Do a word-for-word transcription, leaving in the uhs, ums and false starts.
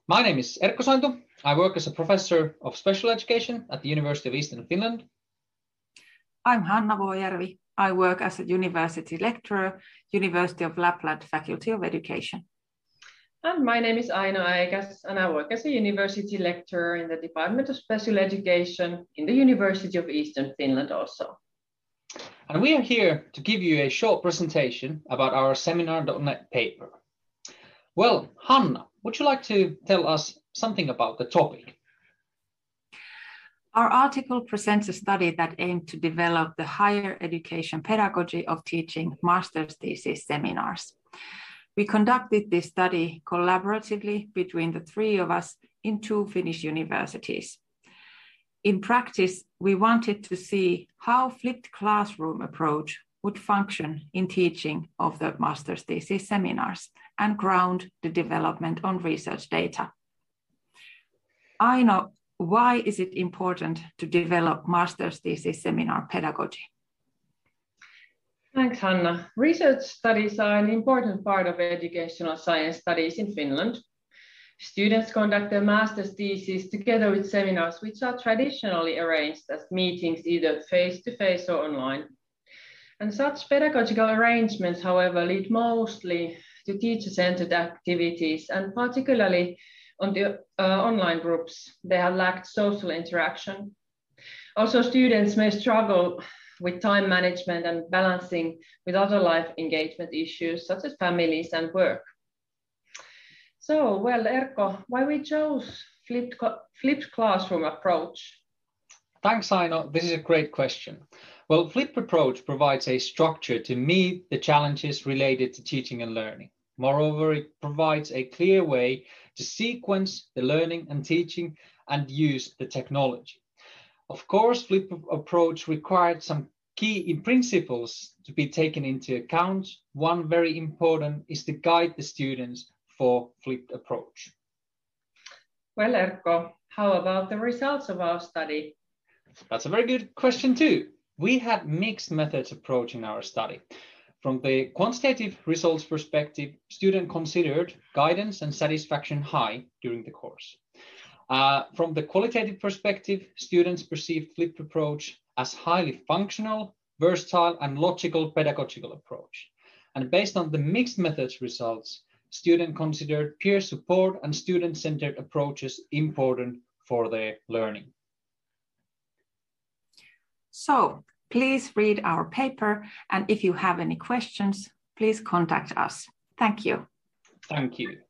My name is Erkko Sointu. I work as a professor of special education at the University of Eastern Finland. I'm Hanna Vuojärvi. I work as a university lecturer, University of Lapland Faculty of Education. And my name is Aino Aikas, and I work as a university lecturer in the Department of Special Education in the University of Eastern Finland also. And we are here to give you a short presentation about our seminar dot net paper. Well, Hanna, would you like to tell us something about the topic? Our article presents a study that aimed to develop the higher education pedagogy of teaching master's thesis seminars. We conducted this study collaboratively between the three of us in two Finnish universities. In practice, we wanted to see how flipped classroom approach would function in teaching of the master's thesis seminars and ground the development on research data. Aino, why is it important to develop master's thesis seminar pedagogy? Thanks, Hanna. Research studies are an important part of educational science studies in Finland. Students conduct their master's thesis together with seminars, which are traditionally arranged as meetings either face-to-face or online. And such pedagogical arrangements, however, lead mostly to teacher-centered activities, and particularly on the uh, online groups, they have lacked social interaction. Also, students may struggle with time management and balancing with other life engagement issues, such as families and work. So, well, Erkko, why we chose flipped, flipped classroom approach? Thanks, Aino. This is a great question. Well, flipped approach provides a structure to meet the challenges related to teaching and learning. Moreover, it provides a clear way to sequence the learning and teaching and use the technology. Of course, flipped approach required some key principles to be taken into account. One very important is to guide the students for flipped approach. Well, Erkko, how about the results of our study? That's a very good question too. We had mixed methods approach in our study. From the quantitative results perspective, students considered guidance and satisfaction high during the course. Uh, from the qualitative perspective, students perceived flipped approach as highly functional, versatile, and logical pedagogical approach. And based on the mixed methods results, students considered peer support and student-centered approaches important for their learning. So, please read our paper, and if you have any questions, please contact us. Thank you. Thank you.